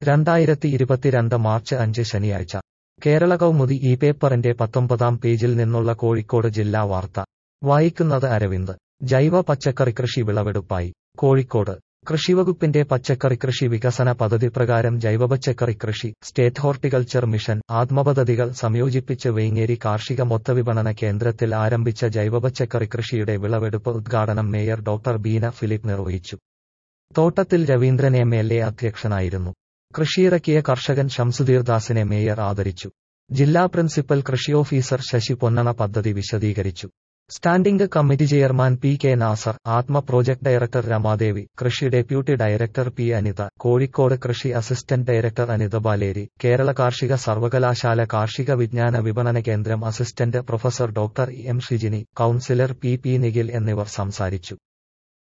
2022 March 5 ശനിയാഴ്ച കേരള കൗമുദി ഈ പേപ്പറിന്റെ 19-ാം പേജിൽ നിന്നുള്ള കോഴിക്കോട് ജില്ലാ വാർത്ത വായിക്കുന്നത് അരവിന്ദ്. ജൈവ പച്ചക്കറിക്കൃഷി വിളവെടുപ്പായി. കോഴിക്കോട് കൃഷിവകുപ്പിന്റെ പച്ചക്കറിക്കൃഷി വികസന പദ്ധതി പ്രകാരം ജൈവപച്ചക്കറിക്കൃഷി, സ്റ്റേറ്റ് ഹോർട്ടിക്കൾച്ചർ മിഷൻ, ആത്മപദ്ധതികൾ സംയോജിപ്പിച്ച് വേങ്ങേരി കാർഷിക മൊത്തവിപണന കേന്ദ്രത്തിൽ ആരംഭിച്ച ജൈവപച്ചക്കറിക്കൃഷിയുടെ വിളവെടുപ്പ് ഉദ്ഘാടനം മേയർ ഡോക്ടർ ബീന ഫിലിപ്പ് നിർവഹിച്ചു. തോട്ടത്തിൽ രവീന്ദ്രൻ എം.എൽ.എ അധ്യക്ഷനായിരുന്നു. കൃഷിയിറക്കിയ കർഷകൻ ഷംസുദീർ ദാസിനെ മേയർ ആദരിച്ചു. ജില്ലാ പ്രിൻസിപ്പൽ കൃഷി ഓഫീസർ ശശി പൊന്നണ പദ്ധതി വിശദീകരിച്ചു. Standing committee chairman P K. Nasar, Atma project director Ramadevi, കൃഷി deputy director P. Anitha, Kozhikode കൃഷി അസിസ്റ്റന്റ് ഡയറക്ടർ അനിത ബാലേരി, കേരള കാർഷിക സർവകലാശാല കാർഷിക വിജ്ഞാന വിപണന കേന്ദ്രം assistant professor doctor M Shijini, councillor P. Nikhil എന്നിവർ സംസാരിച്ചു.